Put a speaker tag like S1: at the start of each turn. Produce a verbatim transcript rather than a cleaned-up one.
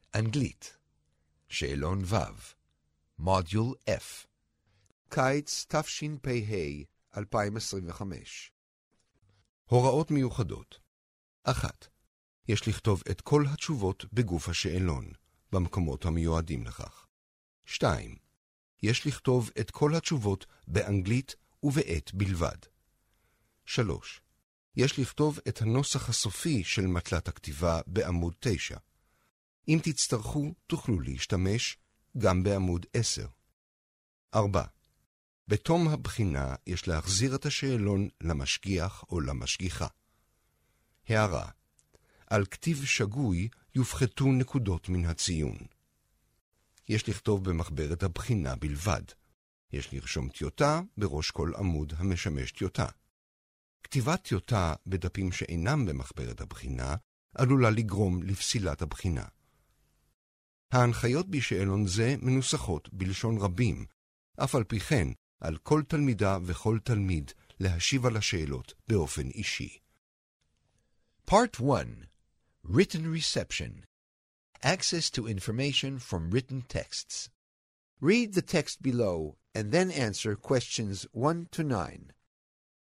S1: אנגלית. שאלון ו' מודיול F. קיץ תשפ"ה אלפיים עשרים וחמש. הוראות מיוחדות. אחת. יש לכתוב את כל התשובות בגוף השאלון, במקומות המיועדים לכך. שתיים. יש לכתוב את כל התשובות באנגלית ובעת בלבד. שלוש. יש לכתוב את הנוסח הסופי של מטלת הכתיבה בעמוד תשע. אם תצטרכו, תוכלו להשתמש גם בעמוד עשר. ארבע. בתום הבחינה יש להחזיר את השאלון למשגיח או למשגיחה. הערה. על כתיב שגוי יופחתו נקודות מן הציון. יש לכתוב במחברת הבחינה בלבד. יש לרשום טיוטה בראש כל עמוד המשמש טיוטה. כתיבת טיוטה בדפים שאינם במחברת הבחינה עלולה לגרום לפסילת הבחינה. ההנחיות בשאלון זה מנוסחות בלשון רבים, אף על פי כן על כל תלמידה וכל תלמיד להשיב על השאלות באופן אישי.
S2: Part one. Written Reception. Access to information from written texts. Read the text below and then answer questions one to nine.